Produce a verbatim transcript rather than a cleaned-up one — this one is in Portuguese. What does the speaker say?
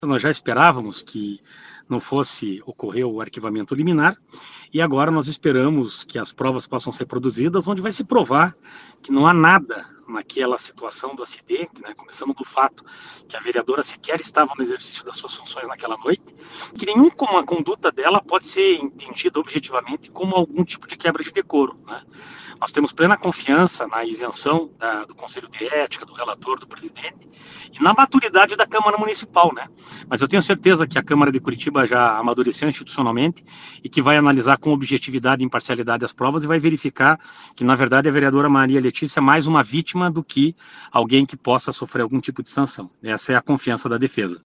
Nós já esperávamos que não fosse ocorrer o arquivamento liminar e agora nós esperamos que as provas possam ser produzidas, onde vai se provar que não há nada naquela situação do acidente, né, começando do fato que a vereadora sequer estava no exercício das suas funções naquela noite, que nenhuma conduta dela pode ser entendida objetivamente como algum tipo de quebra de decoro, né? Nós temos plena confiança na isenção da, do Conselho de Ética, do relator, do presidente, e na maturidade da Câmara Municipal, né? Mas eu tenho certeza que a Câmara de Curitiba já amadureceu institucionalmente e que vai analisar com objetividade e imparcialidade as provas e vai verificar que, na verdade, a vereadora Maria Letícia é mais uma vítima do que alguém que possa sofrer algum tipo de sanção. Essa é a confiança da defesa.